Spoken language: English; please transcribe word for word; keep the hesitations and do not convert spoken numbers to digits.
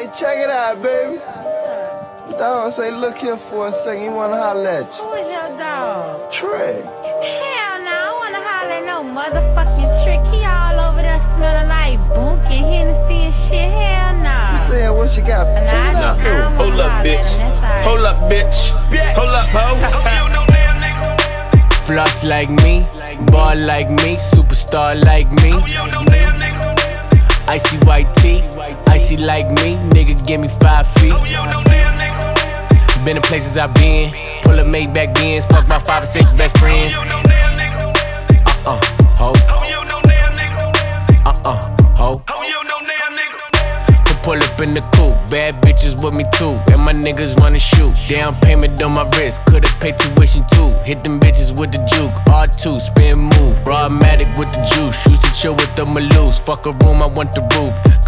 Hey, check it out, baby. Dog say, look here for a second, you wanna holler at you. Who is your dog? Trey. Hell no, I wanna holler at no motherfucking Trick. He all over there smelling like Boonk and Hennessy and shit. Hell no. You saying what you got? Check it out, I dude. don't Hold wanna up, holler at bitch. him, that's all right. Hold up, bitch. Hold up, ho. Floss like me, ball like me, superstar like me. Icy white tee, icy like me, nigga give me five feet. Been in places I've been, pull up Maybach Benz, fuck my five or six best friends. Uh-uh, ho. Uh-uh, ho. Pull up in the coupe, bad bitches with me too, and my niggas wanna shoot. Down payment on my wrist, could've paid tuition too. Hit them bitches with the juke, R two, spin move. Broadmatic with the juice, used to chill with the Maloose. Fuck a room, I want the roof.